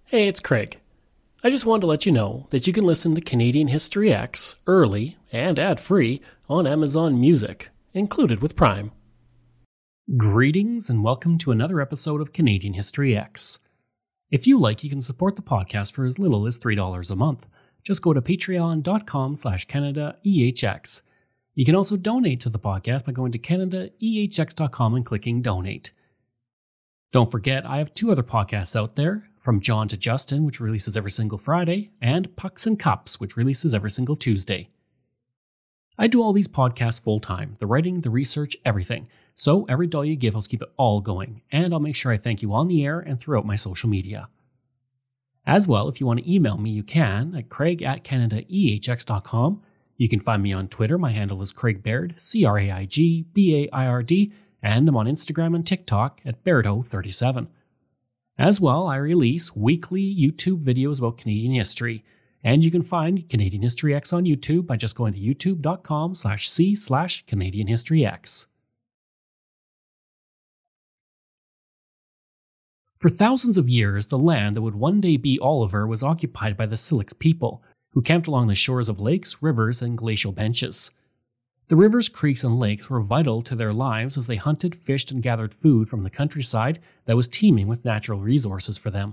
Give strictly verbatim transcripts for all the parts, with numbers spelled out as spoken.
Hey, it's Craig. I just wanted to let you know that you can listen to Canadian History X early and ad-free on Amazon Music, included with Prime. Greetings and welcome to another episode of Canadian History X. If you like, you can support the podcast for as little as three dollars a month. Just go to patreon.com slash CanadaEHX. You can also donate to the podcast by going to Canada E H X dot com and clicking Donate. Don't forget, I have two other podcasts out there, From John to Justin, which releases every single Friday, and Pucks and Cups, which releases every single Tuesday. I do all these podcasts full-time, the writing, the research, everything. So every dollar you give helps keep it all going, and I'll make sure I thank you on the air and throughout my social media. As well, if you want to email me, you can at craig at Canada E H X dot com. You can find me on Twitter. My handle is Craig Baird, C R A I G B A I R D, and I'm on Instagram and TikTok at Bairdo thirty-seven. As well, I release weekly YouTube videos about Canadian history, and you can find Canadian History X on YouTube by just going to youtube.com slash c slash Canadian History X. For thousands of years, the land that would one day be Oliver was occupied by the Syilx people, who camped along the shores of lakes, rivers, and glacial benches. The rivers, creeks, and lakes were vital to their lives as they hunted, fished, and gathered food from the countryside that was teeming with natural resources for them.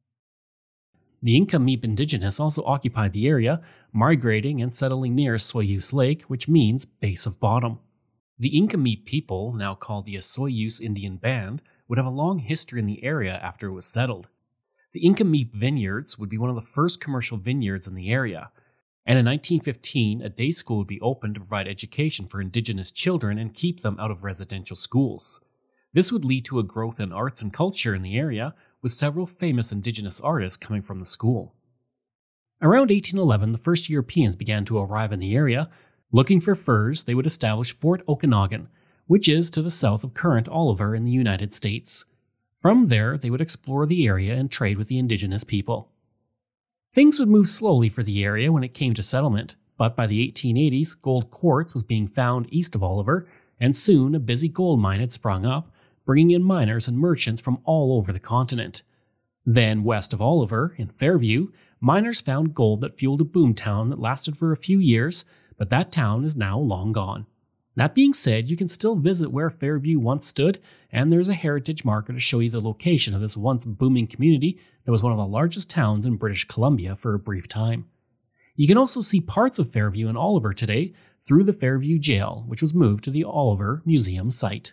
The Inca Meep indigenous also occupied the area, migrating and settling near Soyuz Lake, which means base of bottom. The Inca Meep people, now called the Soyuz Indian Band, would have a long history in the area after it was settled. The Inca Meep vineyards would be one of the first commercial vineyards in the area, and in nineteen fifteen, a day school would be opened to provide education for indigenous children and keep them out of residential schools. This would lead to a growth in arts and culture in the area, with several famous indigenous artists coming from the school. Around eighteen eleven, the first Europeans began to arrive in the area. Looking for furs, they would establish Fort Okanagan, which is to the south of current Oliver in the United States. From there, they would explore the area and trade with the indigenous people. Things would move slowly for the area when it came to settlement, but by the eighteen eighties, gold quartz was being found east of Oliver, and soon a busy gold mine had sprung up, bringing in miners and merchants from all over the continent. Then, west of Oliver, in Fairview, miners found gold that fueled a boomtown that lasted for a few years, but that town is now long gone. That being said, you can still visit where Fairview once stood, and there's a heritage marker to show you the location of this once booming community that was one of the largest towns in British Columbia for a brief time. You can also see parts of Fairview and Oliver today through the Fairview Jail, which was moved to the Oliver Museum site.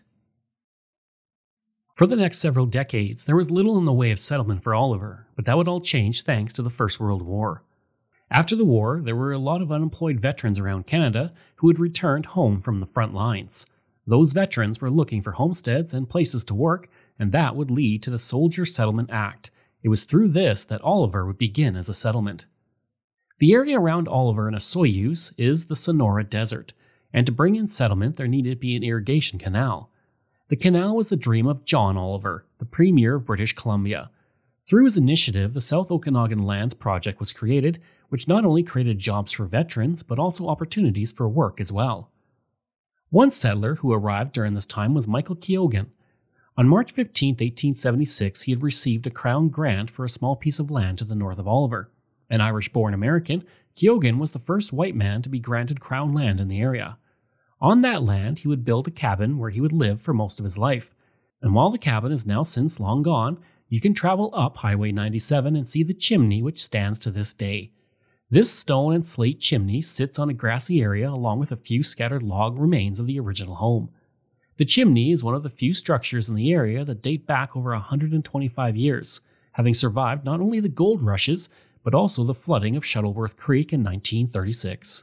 For the next several decades, there was little in the way of settlement for Oliver, but that would all change thanks to the First World War. After the war, there were a lot of unemployed veterans around Canada who had returned home from the front lines. Those veterans were looking for homesteads and places to work, and that would lead to the Soldier Settlement Act. It was through this that Oliver would begin as a settlement. The area around Oliver and Soyuz is the Sonora Desert, and to bring in settlement there needed to be an irrigation canal. The canal was the dream of John Oliver, the Premier of British Columbia. Through his initiative, the South Okanagan Lands Project was created, which not only created jobs for veterans, but also opportunities for work as well. One settler who arrived during this time was Michael Keogan. On March fifteenth, eighteen seventy-six, he had received a crown grant for a small piece of land to the north of Oliver. An Irish-born American, Keogan was the first white man to be granted crown land in the area. On that land, he would build a cabin where he would live for most of his life. And while the cabin is now since long gone, you can travel up Highway ninety-seven and see the chimney which stands to this day. This stone and slate chimney sits on a grassy area along with a few scattered log remains of the original home. The chimney is one of the few structures in the area that date back over one hundred twenty-five years, having survived not only the gold rushes, but also the flooding of Shuttleworth Creek in nineteen thirty-six.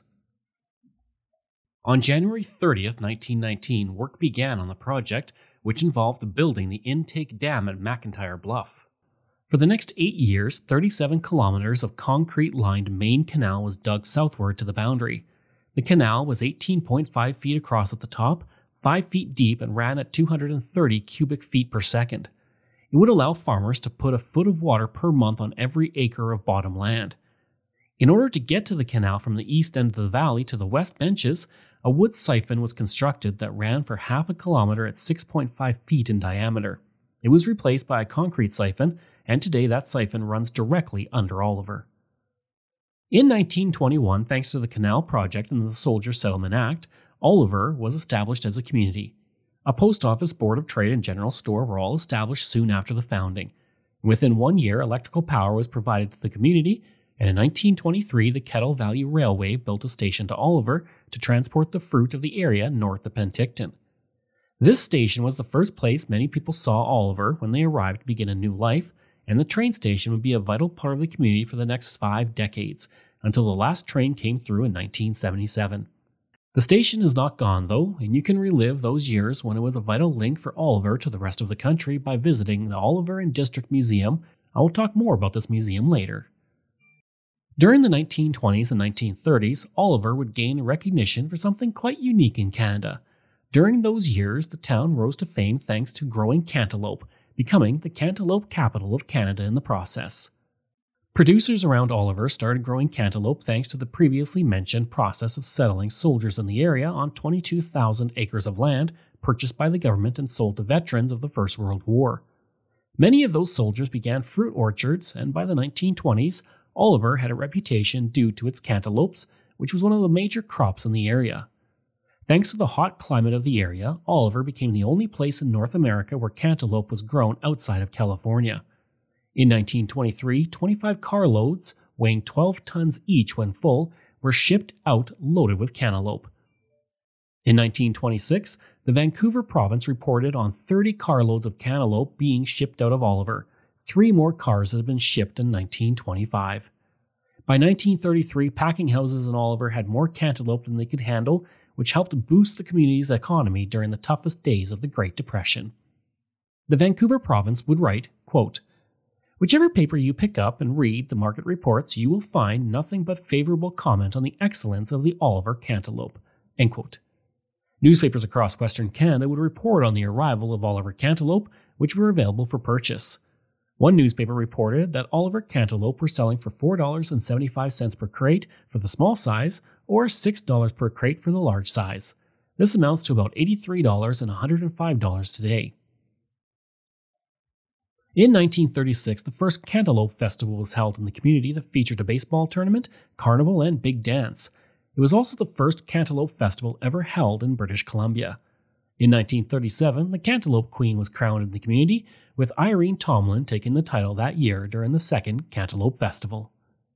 On January thirtieth, nineteen nineteen, work began on the project, which involved building the intake dam at McIntyre Bluff. For the next eight years, thirty-seven kilometers of concrete-lined main canal was dug southward to the boundary. The canal was eighteen point five feet across at the top, five feet deep, and ran at two hundred thirty cubic feet per second. It would allow farmers to put a foot of water per month on every acre of bottom land. In order to get to the canal from the east end of the valley to the west benches, a wood siphon was constructed that ran for half a kilometer at six point five feet in diameter. It was replaced by a concrete siphon, and today that siphon runs directly under Oliver. In nineteen twenty-one, thanks to the Canal Project and the Soldier Settlement Act, Oliver was established as a community. A post office, board of trade, and general store were all established soon after the founding. Within one year, electrical power was provided to the community, and in nineteen twenty-three, the Kettle Valley Railway built a station to Oliver to transport the fruit of the area north of Penticton. This station was the first place many people saw Oliver when they arrived to begin a new life, and the train station would be a vital part of the community for the next five decades, until the last train came through in nineteen seventy-seven. The station is not gone, though, and you can relive those years when it was a vital link for Oliver to the rest of the country by visiting the Oliver and District Museum. I will talk more about this museum later. During the nineteen twenties and nineteen thirties, Oliver would gain recognition for something quite unique in Canada. During those years, the town rose to fame thanks to growing cantaloupe, becoming the cantaloupe capital of Canada in the process. Producers around Oliver started growing cantaloupe thanks to the previously mentioned process of settling soldiers in the area on twenty-two thousand acres of land purchased by the government and sold to veterans of the First World War. Many of those soldiers began fruit orchards, and by the nineteen twenties, Oliver had a reputation due to its cantaloupes, which was one of the major crops in the area. Thanks to the hot climate of the area, Oliver became the only place in North America where cantaloupe was grown outside of California. In nineteen twenty-three, twenty-five carloads, weighing twelve tons each when full, were shipped out loaded with cantaloupe. In nineteen twenty-six, the Vancouver province reported on thirty carloads of cantaloupe being shipped out of Oliver. Three more cars had been shipped in nineteen twenty-five. By nineteen thirty-three, packing houses in Oliver had more cantaloupe than they could handle, which helped boost the community's economy during the toughest days of the Great Depression. The Vancouver province would write, quote, "Whichever paper you pick up and read the market reports, you will find nothing but favorable comment on the excellence of the Oliver cantaloupe." End quote. Newspapers across Western Canada would report on the arrival of Oliver cantaloupe, which were available for purchase. One newspaper reported that Oliver cantaloupe were selling for four dollars and seventy-five cents per crate for the small size, or six dollars per crate for the large size. This amounts to about eighty-three dollars and one hundred five dollars today. In nineteen thirty-six, the first Cantaloupe Festival was held in the community that featured a baseball tournament, carnival, and big dance. It was also the first Cantaloupe Festival ever held in British Columbia. In nineteen thirty-seven, the Cantaloupe Queen was crowned in the community, with Irene Tomlin taking the title that year during the second Cantaloupe Festival.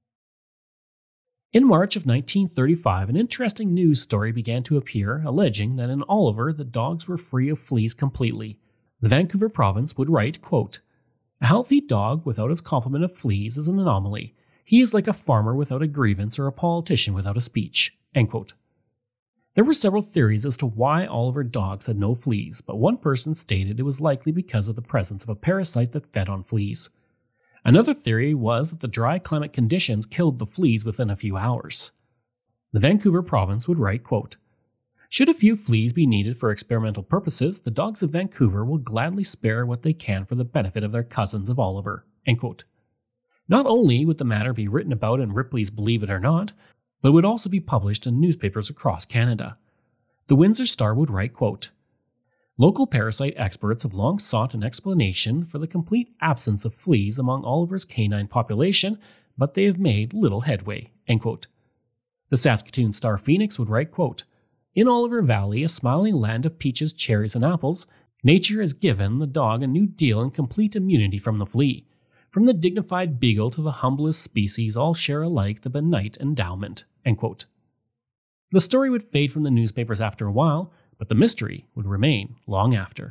In March of nineteen thirty-five, an interesting news story began to appear alleging that in Oliver the dogs were free of fleas completely. The Vancouver province would write, quote, "A healthy dog without its complement of fleas is an anomaly. He is like a farmer without a grievance or a politician without a speech." End quote. There were several theories as to why Oliver dogs had no fleas, but one person stated it was likely because of the presence of a parasite that fed on fleas. Another theory was that the dry climate conditions killed the fleas within a few hours. The Vancouver province would write, quote, "Should a few fleas be needed for experimental purposes, the dogs of Vancouver will gladly spare what they can for the benefit of their cousins of Oliver." End quote. Not only would the matter be written about in Ripley's Believe It or Not, but would also be published in newspapers across Canada. The Windsor Star would write, quote, "Local parasite experts have long sought an explanation for the complete absence of fleas among Oliver's canine population, but they have made little headway." End quote. The Saskatoon Star Phoenix would write, quote, "In Oliver Valley, a smiling land of peaches, cherries, and apples, nature has given the dog a new deal in complete immunity from the flea. From the dignified beagle to the humblest species, all share alike the benight endowment." End quote. The story would fade from the newspapers after a while, but the mystery would remain long after.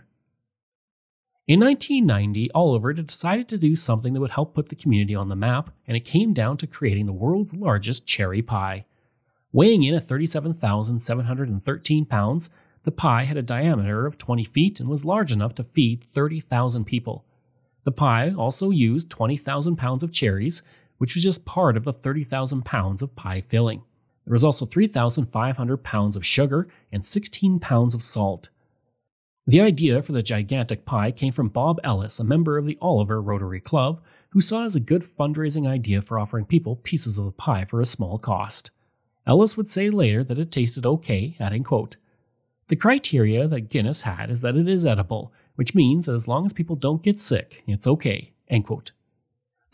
In nineteen ninety, Oliver decided to do something that would help put the community on the map, and it came down to creating the world's largest cherry pie. Weighing in at thirty-seven thousand seven hundred thirteen pounds, the pie had a diameter of twenty feet and was large enough to feed thirty thousand people. The pie also used twenty thousand pounds of cherries, which was just part of the thirty thousand pounds of pie filling. There was also three thousand five hundred pounds of sugar and sixteen pounds of salt. The idea for the gigantic pie came from Bob Ellis, a member of the Oliver Rotary Club, who saw it as a good fundraising idea for offering people pieces of the pie for a small cost. Ellis would say later that it tasted okay, adding, quote, "The criteria that Guinness had is that it is edible, which means that as long as people don't get sick, it's okay." End quote.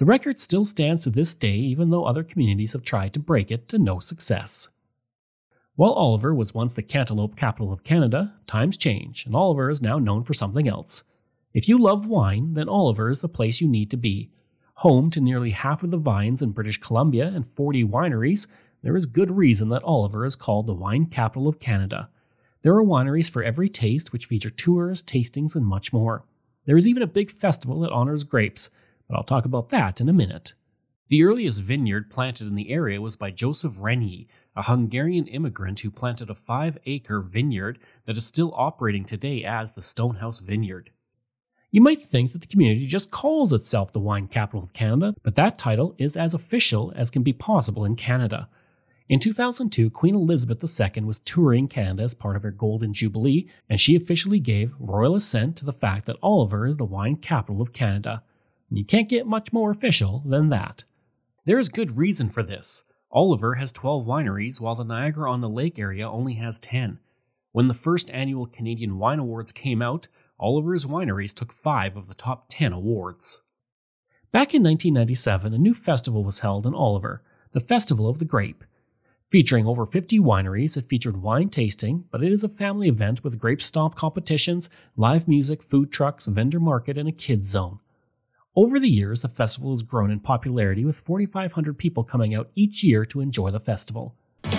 The record still stands to this day, even though other communities have tried to break it to no success. While Oliver was once the cantaloupe capital of Canada, times change, and Oliver is now known for something else. If you love wine, then Oliver is the place you need to be. Home to nearly half of the vines in British Columbia and forty wineries, there is good reason that Oliver is called the wine capital of Canada. There are wineries for every taste, which feature tours, tastings, and much more. There is even a big festival that honors grapes, but I'll talk about that in a minute. The earliest vineyard planted in the area was by Joseph Renyi, a Hungarian immigrant who planted a five-acre vineyard that is still operating today as the Stonehouse Vineyard. You might think that the community just calls itself the wine capital of Canada, but that title is as official as can be possible in Canada. In two thousand two, Queen Elizabeth the Second was touring Canada as part of her Golden Jubilee, and she officially gave royal assent to the fact that Oliver is the wine capital of Canada. And you can't get much more official than that. There is good reason for this. Oliver has twelve wineries, while the Niagara-on-the-Lake area only has ten. When the first annual Canadian Wine Awards came out, Oliver's wineries took five of the top ten awards. Back in nineteen ninety-seven, a new festival was held in Oliver, the Festival of the Grape. Featuring over fifty wineries, it featured wine tasting, but it is a family event with grape stomp competitions, live music, food trucks, vendor market, and a kids zone. Over the years, the festival has grown in popularity, with forty-five hundred people coming out each year to enjoy the festival.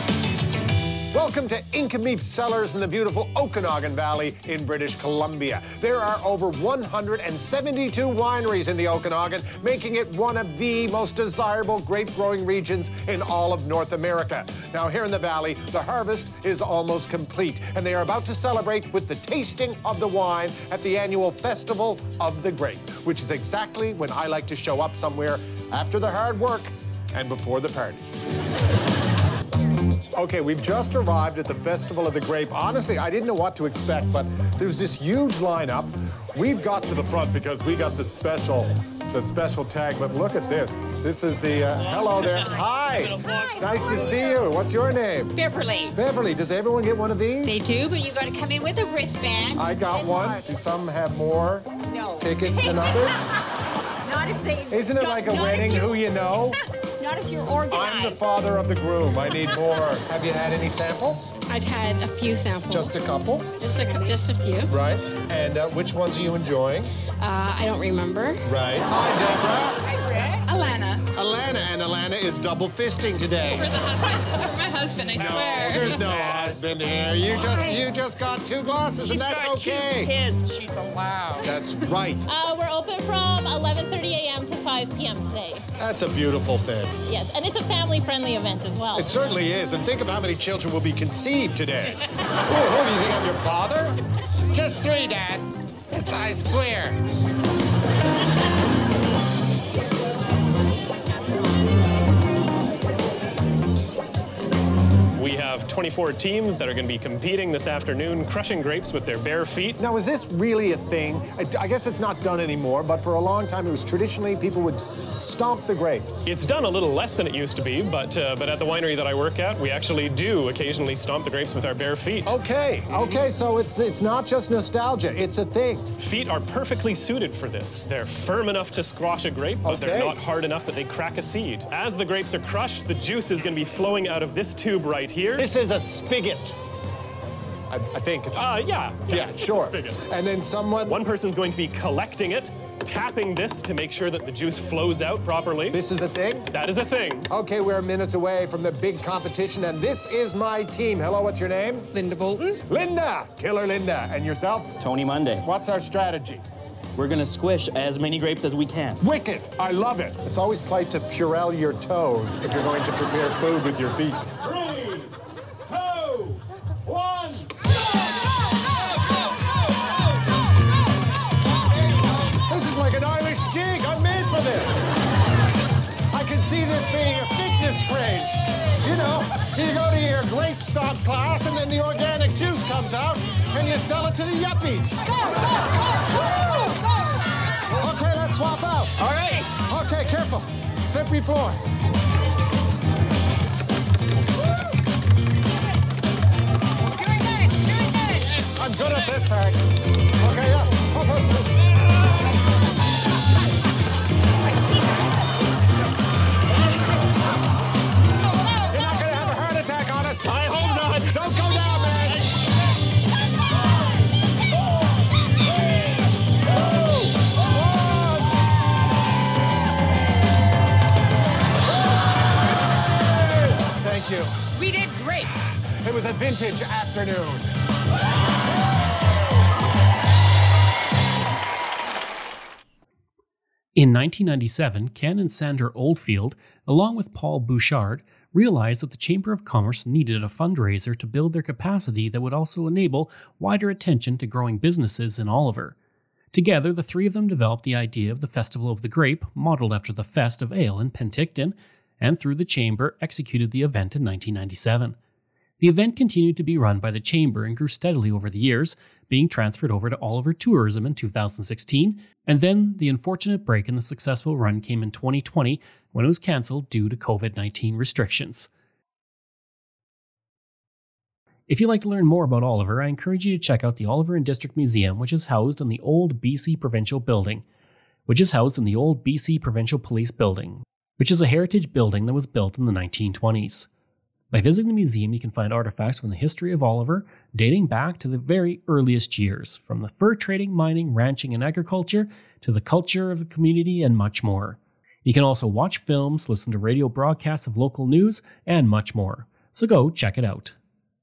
Welcome to Inkameep Cellars in the beautiful Okanagan Valley in British Columbia. There are over one hundred seventy-two wineries in the Okanagan, making it one of the most desirable grape-growing regions in all of North America. Now, here in the valley, the harvest is almost complete, and they are about to celebrate with the tasting of the wine at the annual Festival of the Grape, which is exactly when I like to show up somewhere after the hard work and before the party. Okay, we've just arrived at the Festival of the Grape. Honestly, I didn't know what to expect, but there's this huge lineup. We've got to the front because we got the special, the special tag, but look at this. This is the, uh, hello there. Hi. Hi. Nice to see you. What's your name? Beverly. Beverly. Does everyone get one of these? They do, but you got to come in with a wristband. I got one. Do some have more No. tickets than others? Not if they... Isn't it not- like a not if wedding, you- who you know? Not if you're organized. I'm the father of the groom. I need more. Have you had any samples? I've had a few samples. Just a couple? Just a, cou- just a few. Right. And uh, which ones are you enjoying? Uh, I don't remember. Right. Hi, Deborah. Hi, Rick. Alana. Alana, and Alana is double fisting today. For the husband. It's for my husband, I swear. There's no husband here. You just you just got two glasses, and that's okay. Kids, she's allowed. That's right. Uh, we're open from eleven thirty a m to five p m today. That's a beautiful thing. Yes, and it's a family-friendly event as well. It certainly is. And think of how many children will be conceived today. Ooh, who do you think I'm your father? Just three, Dad. I swear. We have twenty-four teams that are going to be competing this afternoon, crushing grapes with their bare feet. Now, is this really a thing? I, I guess it's not done anymore, but for a long time, it was traditionally people would s- stomp the grapes. It's done a little less than it used to be, but uh, but at the winery that I work at, we actually do occasionally stomp the grapes with our bare feet. Okay, okay, so it's it's not just nostalgia, it's a thing. Feet are perfectly suited for this. They're firm enough to squash a grape, but Okay. they're not hard enough that they crack a seed. As the grapes are crushed, the juice is going to be flowing out of this tube right here. This is a spigot. I, I think it's. Uh, yeah, yeah, yeah, it's a sure. spigot. And then someone. One person's going to be collecting it, tapping this to make sure that the juice flows out properly. This is the thing? That is a thing. Okay, we're minutes away from the big competition, and this is my team. Hello, what's your name? Linda Bolton. Linda! Killer Linda. And yourself? Tony Monday. What's our strategy? We're gonna squish as many grapes as we can. Wicked! I love it. It's always polite to Purell your toes if you're going to prepare food with your feet. Three, two, one. This is like an Irish jig. I'm made for this. I can see this being a fitness craze. You know, you go to your grape stomp class and then the organic juice comes out and you sell it to the yuppies. Go, go, go, go, go. Okay, let's swap out. All right. Okay, careful. Slippery floor. Doing good, doing good. I'm good at this, Park. Okay, yeah. Up, up, up. I see her. vintage afternoon. In nineteen ninety-seven, Ken and Sandra Oldfield, along with Paul Bouchard, realized that the Chamber of Commerce needed a fundraiser to build their capacity that would also enable wider attention to growing businesses in Oliver. Together, the three of them developed the idea of the Festival of the Grape, modeled after the Fest of Ale in Penticton, and through the Chamber executed the event in nineteen ninety-seven. The event continued to be run by the Chamber and grew steadily over the years, being transferred over to Oliver Tourism in two thousand sixteen, and then the unfortunate break in the successful run came in twenty twenty when it was cancelled due to covid nineteen restrictions. If you'd like to learn more about Oliver, I encourage you to check out the Oliver and District Museum, which is housed in the old B C Provincial Building, which is housed in the old B C Provincial Police Building, which is a heritage building that was built in the nineteen twenties. By visiting the museum, you can find artifacts from the history of Oliver, dating back to the very earliest years, from the fur trading, mining, ranching, and agriculture, to the culture of the community, and much more. You can also watch films, listen to radio broadcasts of local news, and much more. So go check it out.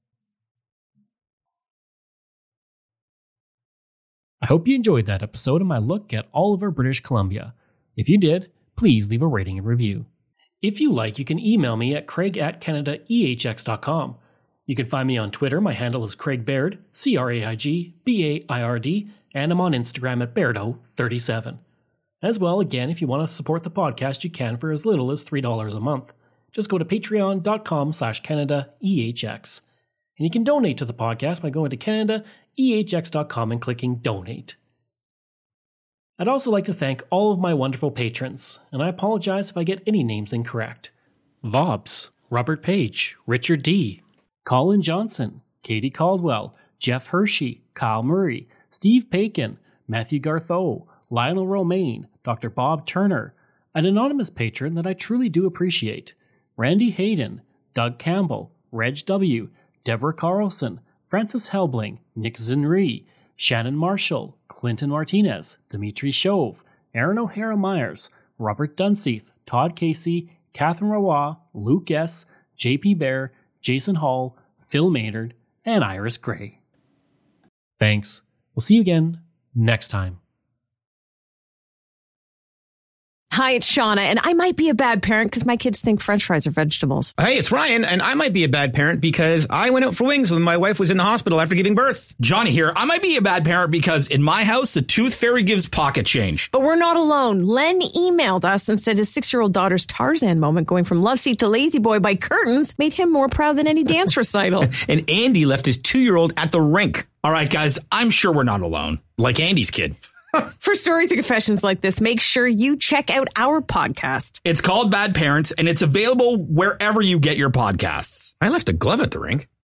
I hope you enjoyed that episode of my look at Oliver, British Columbia. If you did, please leave a rating and review. If you like, you can email me at craig at canada e h x dot com. You can find me on Twitter. My handle is Craig Baird, C R A I G B A I R D, and I'm on Instagram at Bairdo thirty-seven. As well, again, if you want to support the podcast, you can for as little as three dollars a month. Just go to patreon dot com slash Canada E H X. And you can donate to the podcast by going to canada e h x dot com and clicking Donate. I'd also like to thank all of my wonderful patrons, and I apologize if I get any names incorrect. Vobs, Robert Page, Richard D., Colin Johnson, Katie Caldwell, Jeff Hershey, Kyle Murray, Steve Pakin, Matthew Gartho, Lionel Romaine, Doctor Bob Turner, an anonymous patron that I truly do appreciate, Randy Hayden, Doug Campbell, Reg W., Deborah Carlson, Francis Helbling, Nick Zinri, Shannon Marshall, Clinton Martinez, Dimitri Chauve, Aaron O'Hara Myers, Robert Dunseith, Todd Casey, Catherine Rawa, Luke S., J P Bear, Jason Hall, Phil Maynard, and Iris Gray. Thanks. We'll see you again next time. Hi, it's Shauna, and I might be a bad parent because my kids think French fries are vegetables. Hey, it's Ryan, and I might be a bad parent because I went out for wings when my wife was in the hospital after giving birth. Johnny here. I might be a bad parent because in my house, the tooth fairy gives pocket change. But we're not alone. Len emailed us and said his six-year-old daughter's Tarzan moment going from love seat to lazy boy by curtains made him more proud than any dance recital. And Andy left his two-year-old at the rink. All right, guys, I'm sure we're not alone. Like Andy's kid. For stories and confessions like this, make sure you check out our podcast. It's called Bad Parents, and it's available wherever you get your podcasts. I left a glove at the rink.